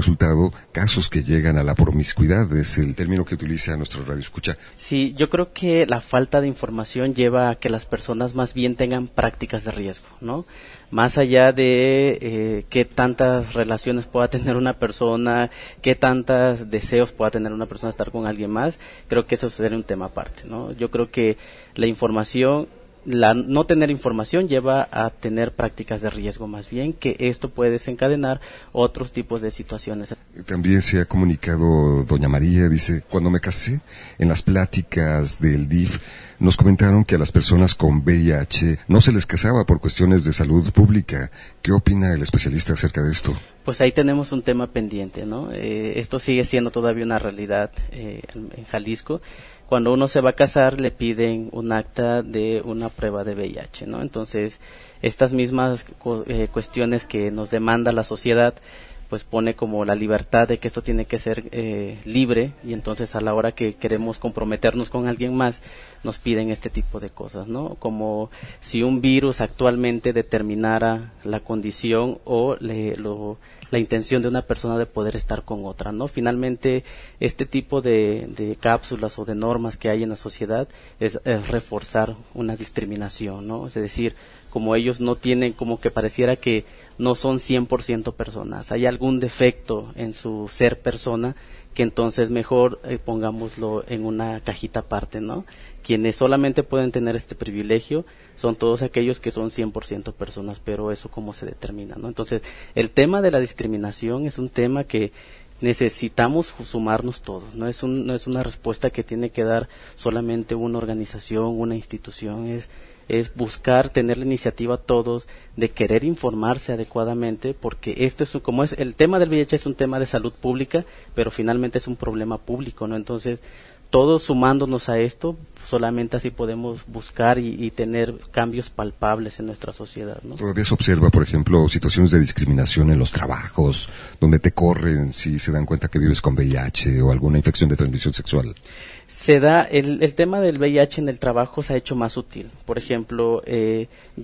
resultado casos que llegan a la promiscuidad, es el término que utiliza nuestro radio escucha. Sí, yo creo que la falta de información lleva a que las personas más bien tengan prácticas de riesgo, ¿no? Más allá de eh, qué tantas relaciones pueda tener una persona, qué tantos deseos pueda tener una persona estar con alguien más, creo que eso sería un tema aparte, ¿no? Yo creo que la información, la no tener información lleva a tener prácticas de riesgo más bien, que esto puede desencadenar otros tipos de situaciones. También se ha comunicado doña María, dice, cuando me casé, en las pláticas del D I F, nos comentaron que a las personas con V I H no se les casaba por cuestiones de salud pública. ¿Qué opina el especialista acerca de esto? Pues ahí tenemos un tema pendiente, ¿no? Eh, esto sigue siendo todavía una realidad eh, en Jalisco. Cuando uno se va a casar le piden un acta de una prueba de V I H, ¿no? Entonces, estas mismas cu- eh, cuestiones que nos demanda la sociedad, pues pone como la libertad de que esto tiene que ser eh, libre, y entonces a la hora que queremos comprometernos con alguien más nos piden este tipo de cosas, ¿no? Como si un virus actualmente determinara la condición o le, lo, la intención de una persona de poder estar con otra, ¿no? Finalmente, este tipo de, de cápsulas o de normas que hay en la sociedad es, es reforzar una discriminación, ¿no? Es decir, como ellos no tienen, como que pareciera que no son cien por ciento personas, hay algún defecto en su ser persona, que entonces mejor eh, pongámoslo en una cajita aparte, ¿no? Quienes solamente pueden tener este privilegio son todos aquellos que son cien por ciento personas, pero eso cómo se determina, ¿no? Entonces, el tema de la discriminación es un tema que necesitamos sumarnos todos, no es un, no es una respuesta que tiene que dar solamente una organización, una institución, es es buscar tener la iniciativa todos de querer informarse adecuadamente, porque esto es como es el tema del V I H es un tema de salud pública, pero finalmente es un problema público, ¿no? Entonces, todos sumándonos a esto, solamente así podemos buscar y, y tener cambios palpables en nuestra sociedad, ¿no? Todavía se observa, por ejemplo, situaciones de discriminación en los trabajos, donde te corren si se dan cuenta que vives con V I H o alguna infección de transmisión sexual. Se da, el, el tema del V I H en el trabajo se ha hecho más sutil. Por ejemplo, eh,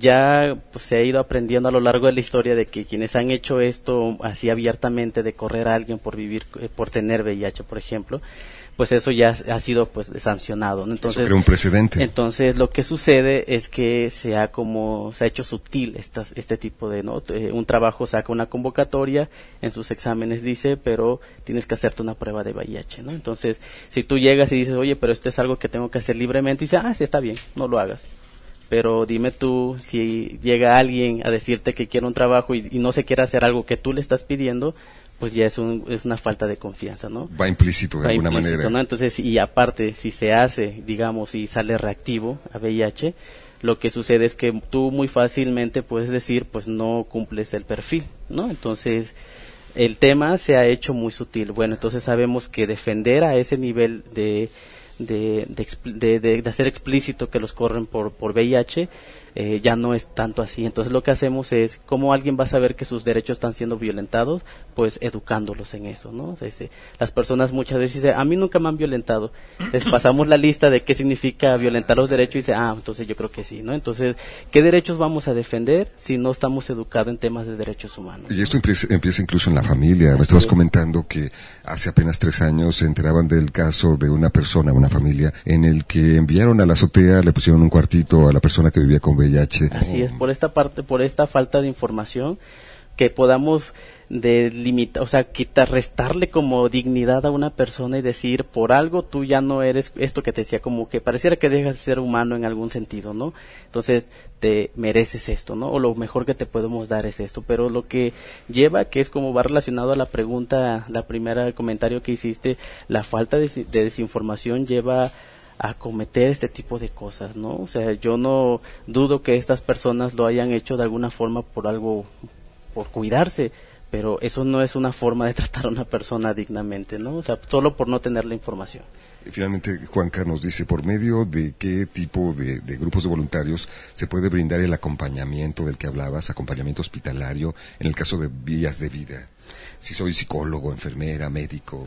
ya pues, se ha ido aprendiendo a lo largo de la historia de que quienes han hecho esto así abiertamente, de correr a alguien por vivir, eh, por tener V I H, por ejemplo, pues eso ya ha sido pues sancionado, ¿no? Entonces, eso crea un precedente. Entonces lo que sucede es que se ha como se ha hecho sutil estas, este tipo de, ¿no? Eh, un trabajo saca una convocatoria, en sus exámenes dice, pero tienes que hacerte una prueba de V I H, ¿no? Entonces, si tú llegas y dices, oye, pero esto es algo que tengo que hacer libremente, y dice, ah, sí, está bien, no lo hagas. Pero dime tú, si llega alguien a decirte que quiere un trabajo y, y no se quiere hacer algo que tú le estás pidiendo, pues ya es, un, es una falta de confianza, ¿no? Va implícito de Va alguna implícito, manera. ¿no? Entonces, y aparte, si se hace, digamos, y sale reactivo a V I H, lo que sucede es que tú muy fácilmente puedes decir, pues no cumples el perfil, ¿no? Entonces, el tema se ha hecho muy sutil. Bueno, entonces sabemos que defender a ese nivel de de, de, de, de hacer explícito que los corren por, por V I H, eh, ya no es tanto así. Entonces lo que hacemos es, ¿cómo alguien va a saber que sus derechos están siendo violentados? Pues educándolos en eso, ¿no? O sea, ese, las personas muchas veces dicen, a mí nunca me han violentado. Les pasamos la lista de qué significa violentar los derechos y dicen, ah, entonces yo creo que sí, ¿no? Entonces, ¿qué derechos vamos a defender si no estamos educados en temas de derechos humanos? Y esto empieza, empieza incluso en la familia. Me Así estabas es. comentando que hace apenas tres años se enteraban del caso de una persona, una familia, en el que enviaron a la azotea, le pusieron un cuartito a la persona que vivía con V I H. Así es, por esta parte, por esta falta de información, que podamos de limitar, o sea, quitar, restarle como dignidad a una persona y decir, por algo tú ya no eres esto que te decía, como que pareciera que dejas de ser humano en algún sentido, ¿no? Entonces, te mereces esto, ¿no? O lo mejor que te podemos dar es esto, pero lo que lleva, que es como va relacionado a la pregunta, la primera comentario que hiciste, la falta de, de desinformación lleva a cometer este tipo de cosas, ¿no? O sea, yo no dudo que estas personas lo hayan hecho de alguna forma por algo, por cuidarse, pero eso no es una forma de tratar a una persona dignamente, ¿no? O sea, solo por no tener la información. Y finalmente, Juanca nos dice, ¿por medio de qué tipo de, de grupos de voluntarios se puede brindar el acompañamiento del que hablabas, acompañamiento hospitalario, en el caso de vías de vida? Si soy psicólogo, enfermera, médico.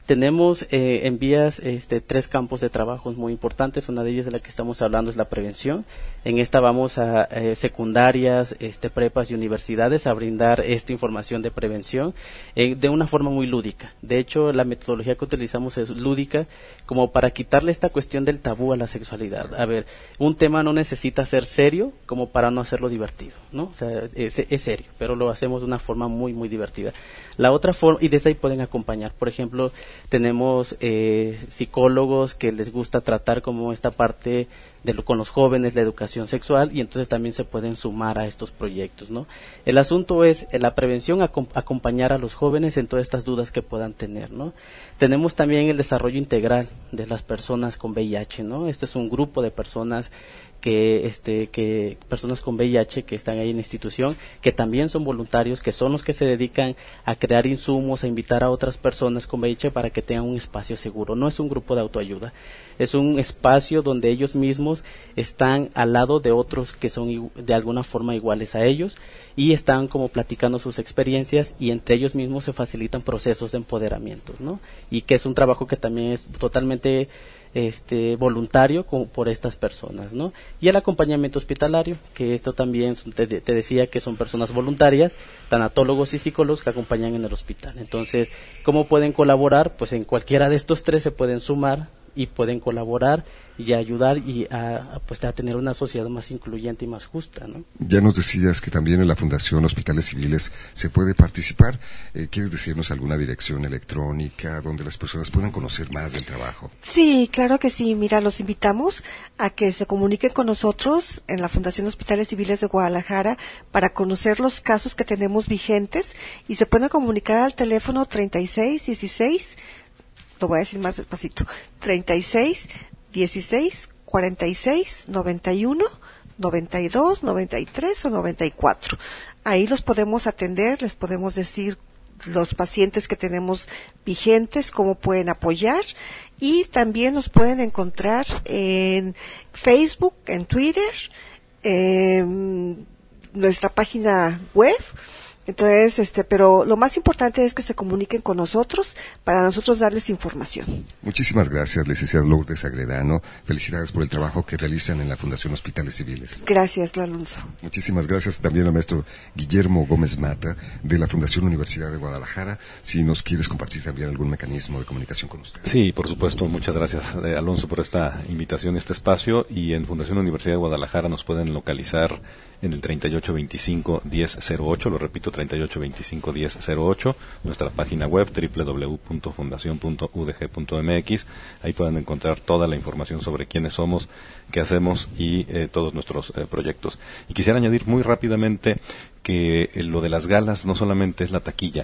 Tenemos eh, en vías este, tres campos de trabajo muy importantes. Una de ellas de la que estamos hablando es la prevención. En esta vamos a eh, secundarias, este, prepas y universidades a brindar esta información de prevención eh, de una forma muy lúdica. De hecho, la metodología que utilizamos es lúdica como para quitarle esta cuestión del tabú a la sexualidad. A ver, un tema no necesita ser serio como para no hacerlo divertido, ¿no? O sea, es, es serio, pero lo hacemos de una forma muy, muy divertida. La otra forma, y desde ahí pueden acompañar, por ejemplo, tenemos eh, psicólogos que les gusta tratar como esta parte de lo, con los jóvenes, la educación sexual, y entonces también se pueden sumar a estos proyectos, ¿no? El asunto es en la prevención, acom acompañar a los jóvenes en todas estas dudas que puedan tener, ¿no? Tenemos también el desarrollo integral de las personas con V I H, ¿no? Este es un grupo de personas que este que personas con V I H que están ahí en la institución, que también son voluntarios, que son los que se dedican a crear insumos, a invitar a otras personas con V I H para que tengan un espacio seguro. No es un grupo de autoayuda, es un espacio donde ellos mismos están al lado de otros que son de alguna forma iguales a ellos y están como platicando sus experiencias y entre ellos mismos se facilitan procesos de empoderamiento, ¿no? Y que es un trabajo que también es totalmente este voluntario con, por estas personas, ¿no? Y el acompañamiento hospitalario, que esto también te, te decía que son personas voluntarias, tanatólogos y psicólogos que acompañan en el hospital. Entonces, ¿cómo pueden colaborar? Pues en cualquiera de estos tres se pueden sumar y pueden colaborar y ayudar y a, a, pues, a tener una sociedad más incluyente y más justa, ¿no? Ya nos decías que también en la Fundación Hospitales Civiles se puede participar. Eh, ¿Quieres decirnos alguna dirección electrónica donde las personas puedan conocer más del trabajo? Sí, claro que sí. Mira, los invitamos a que se comuniquen con nosotros en la Fundación Hospitales Civiles de Guadalajara para conocer los casos que tenemos vigentes y se pueden comunicar al teléfono treinta y seis dieciséis, lo voy a decir más despacito, treinta y seis dieciséis cuarenta y seis noventa y uno noventa y dos noventa y tres o noventa y cuatro. Ahí los podemos atender, les podemos decir los pacientes que tenemos vigentes, cómo pueden apoyar, y también los pueden encontrar en Facebook, en Twitter, en nuestra página web. Entonces, este, pero lo más importante es que se comuniquen con nosotros para nosotros darles información. Muchísimas gracias, licenciada Lourdes Agredano. Felicidades por el trabajo que realizan en la Fundación Hospitales Civiles. Gracias, Alonso. Muchísimas gracias también al maestro Guillermo Gómez Mata de la Fundación Universidad de Guadalajara. Si nos quieres compartir también algún mecanismo de comunicación con usted. Sí, por supuesto. Muchas gracias, eh, Alonso, por esta invitación y este espacio. Y en Fundación Universidad de Guadalajara nos pueden localizar en el treinta y ocho veinticinco diez cero ocho, lo repito, treinta y ocho veinticinco diez cero ocho, nuestra página web doble u doble u doble u punto fundación punto u d g punto m x. Ahí pueden encontrar toda la información sobre quiénes somos, qué hacemos y eh, todos nuestros eh, proyectos. Y quisiera añadir muy rápidamente que eh, lo de las galas no solamente es la taquilla.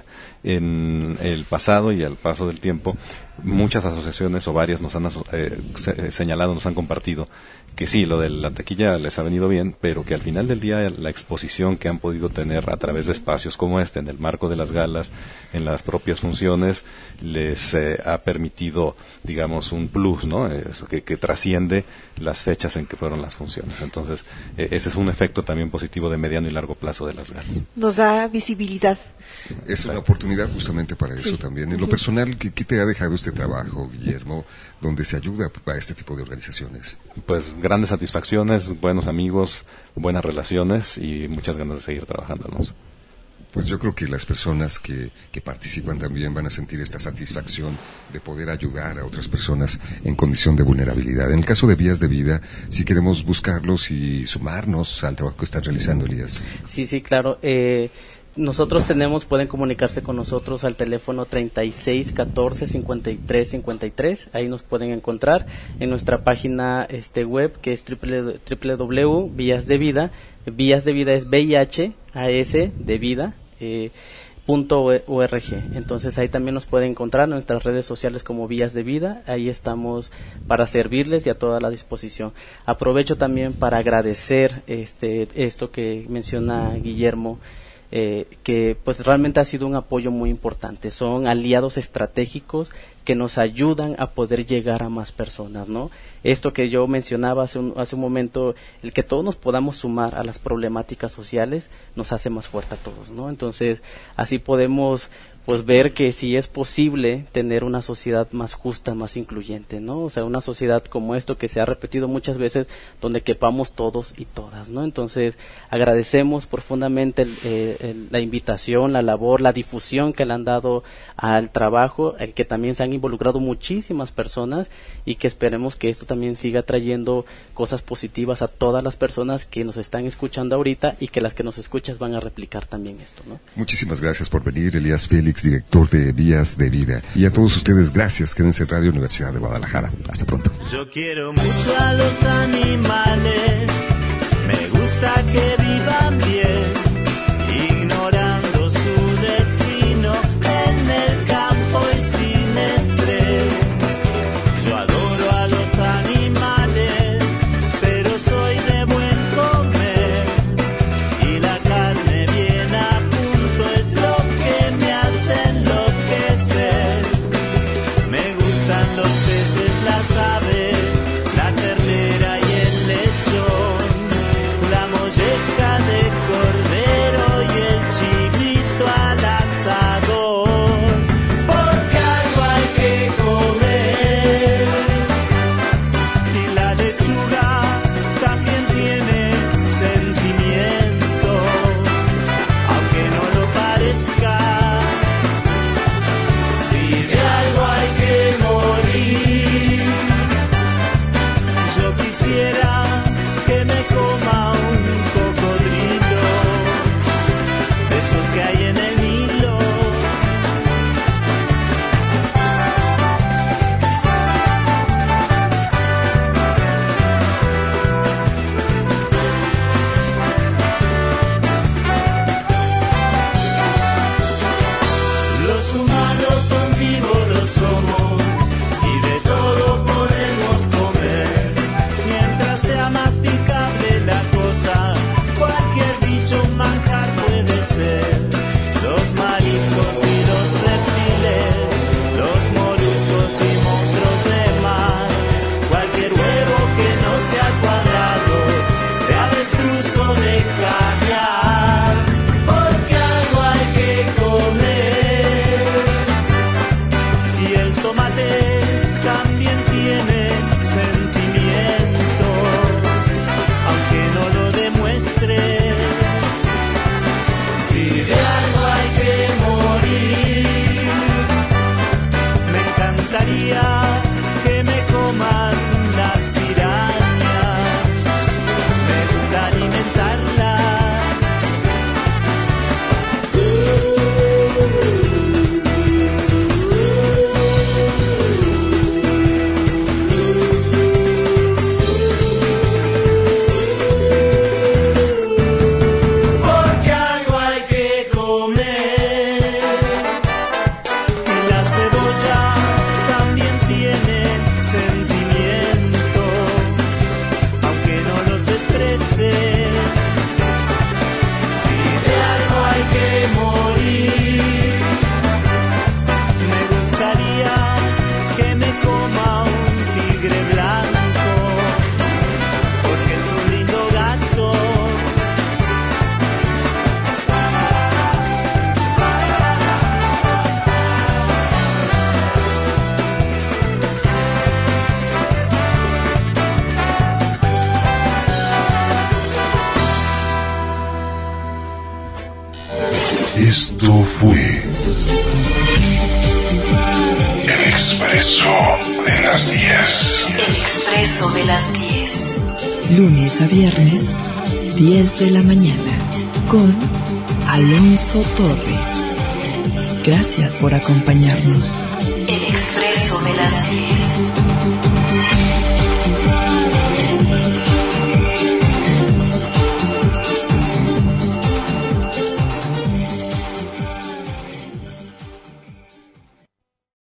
En el pasado y al paso del tiempo, muchas asociaciones o varias nos han eh, señalado, nos han compartido que sí, lo de la taquilla les ha venido bien, pero que al final del día la exposición que han podido tener a través de espacios como este, en el marco de las galas, en las propias funciones, les eh, ha permitido, digamos, un plus, ¿no? Eso que, que trasciende las fechas en que fueron las funciones. Entonces, eh, ese es un efecto también positivo de mediano y largo plazo de las galas. Nos da visibilidad. Es una oportunidad justamente para eso sí. También. En lo personal, ¿qué, ¿qué te ha dejado este trabajo, Guillermo, donde se ayuda a este tipo de organizaciones? Pues grandes satisfacciones, buenos amigos, buenas relaciones y muchas ganas de seguir trabajando, Alonso. Pues yo creo que las personas que, que participan también van a sentir esta satisfacción de poder ayudar a otras personas en condición de vulnerabilidad. En el caso de Vías de Vida, si queremos buscarlos y sumarnos al trabajo que están realizando, Elías. Sí, sí, claro. Eh, nosotros tenemos, pueden comunicarse con nosotros al teléfono treinta y seis catorce cincuenta y tres cincuenta y tres. Ahí nos pueden encontrar en nuestra página este web que es doble u doble u doble u punto vías de vida. Vías de Vida es V I H A S de vida. Eh, punto org. Entonces ahí también nos pueden encontrar en nuestras redes sociales como Vías de Vida. Ahí estamos para servirles y a toda la disposición. Aprovecho también para agradecer este esto que menciona Guillermo, eh, que pues realmente ha sido un apoyo muy importante. Son aliados estratégicos que nos ayudan a poder llegar a más personas, ¿no? Esto que yo mencionaba hace un, hace un momento, el que todos nos podamos sumar a las problemáticas sociales nos hace más fuerte a todos, ¿no? Entonces, así podemos pues ver que sí es posible tener una sociedad más justa, más incluyente, ¿no? O sea, una sociedad como esto que se ha repetido muchas veces, donde quepamos todos y todas, ¿no? Entonces, agradecemos profundamente el, eh, el, la invitación, la labor, la difusión que le han dado al trabajo, el que también se han involucrado muchísimas personas y que esperemos que esto también siga trayendo cosas positivas a todas las personas que nos están escuchando ahorita y que las que nos escuchas van a replicar también esto, ¿no? Muchísimas gracias por venir, Elías Félix, director de Vías de Vida. Y a todos ustedes, gracias. Quédense en Radio Universidad de Guadalajara. Hasta pronto. Yo quiero mucho a los animales, me gusta que vivan bien, ignorando su destino en el campo y sin estrés. Yo adoro a los animales, pero soy de buen comer, y la carne bien a punto es lo que me hace enloquecer. Me gustan los peces, las aves, la ternera y el lechón, la molleja de cordero y el chivito al asador, porque algo hay que comer. Y la lechuga también tiene sentimientos, aunque no lo parezca. Si de algo hay que morir, yo quisiera que me coma un cocodrilo, de esos que hay en el Nilo. Los humanos son vivos, lo somos, y de todo podemos comer, mientras sea masticable la cosa, cualquier bicho un manjar puede ser. Los mariscos y los reptiles, los moluscos y monstruos de mar, cualquier huevo que no sea cuadrado, de avestruz o de caviar, porque algo hay que comer. Y el tomate también tiene sentimientos, aunque no lo demuestre. Si de algo hay que morir, me encantaría que me coman las pirañas, me gusta alimentarlas. Porque algo hay que comer. Y la cebolla también tiene sentimientos, aunque no los exprese. Si de algo hay que morir, me gustaría que me coma un tigre blanco, porque es un lindo gato. Esto fue El Expreso de las diez. El Expreso de las diez. Lunes a viernes, diez de la mañana, con Alonso Torres. Gracias por acompañarnos. El Expreso de las diez.